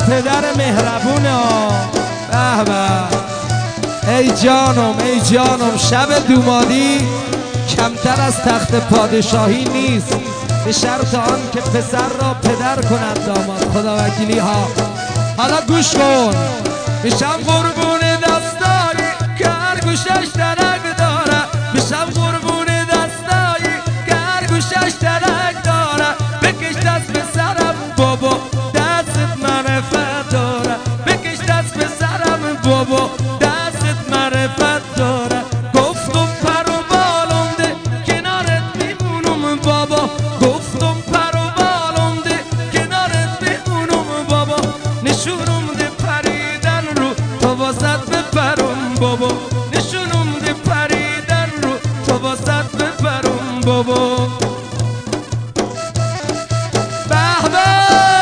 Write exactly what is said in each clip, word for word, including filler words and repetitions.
پدر مهربونه ها. به به ای جانم ای جانم، شب دومادی کمتر از تخت پادشاهی نیست، به شرط آن که پسر را پدر کند داماد. خدا وکیلی ها. حالا گوش کن، میشم قربون دستایی که هر گوشش درک داره، میشم قربون دستایی که هر گوشش درک داره، بکش دست به سرم بابا دستت معرفت داره، بکش دست به سرم بابا دستت معرفت داره. گفتم پر و بالم ده کنارت میمونم بابا، گفتم پر و بالم ده کنارت میمونم بابا، نشونم ده پریدن رو تا واسط بپرم بابا، نشونم ده پریدن رو تا واسط بپرم بابا. به به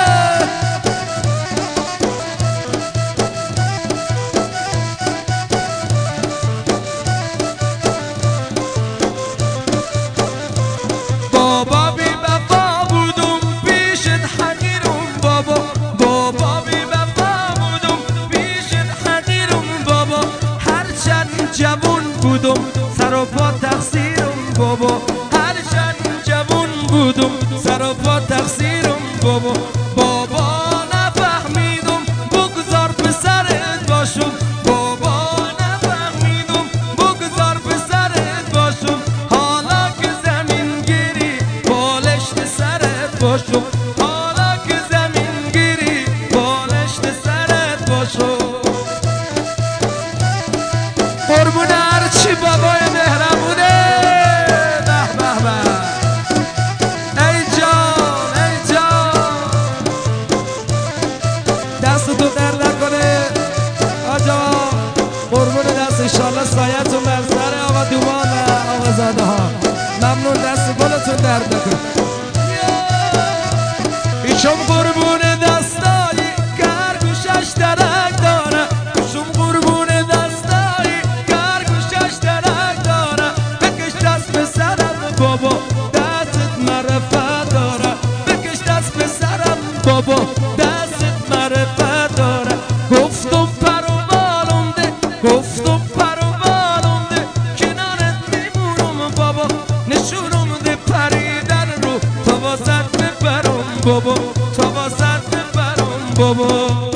بابا بی وفا بودم پیشت حقیرم بابا، بابا بی وفا بودم پیشت حقیرم بابا، هرچند جوون بودم سر و پا تقصیرم بابا، هرچند جوون بودم سر و پا تقصیرم بابا. بابا نفهمیدم بگذار پسرت باشم، بابا نفهمیدم بگذار پسرت باشم، حالا که زمین گیری بالشت سرت باشم، حالا که زمین گیری بالشت سرت باشم. قربون هرچی بابای مهربونه. به به به ای جان ای جان، دست تو درد نکنه آجا، قربون دست انشالله سایتون بر سر آقا دومان و آقا زاده ها. ممنون، دست گلتون درد نکنه. ایشم قربون دستایی که هر گوشش درک داره، ایشم قربون دستایی که هر گوشش درک داره، بکش دست به سرم بابا دستت معرفت داره، بکش دست به سرم بابا دستت معرفت داره. گفتم پر و بالم ده، گفتم پر و بالم ده کنارت میمونم بابا، نشونم ده پریدن رو تا واسط بپرم بابا، تا واسط بپرم بابا.